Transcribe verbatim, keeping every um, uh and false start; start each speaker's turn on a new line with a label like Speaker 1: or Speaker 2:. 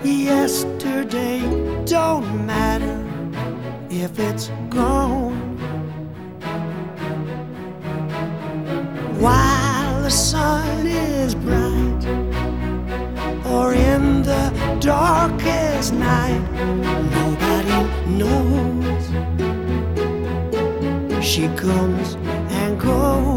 Speaker 1: Yesterday don't matter if it's gone. While the sun is bright, or in the darkest night, nobody knows. She comes and goes.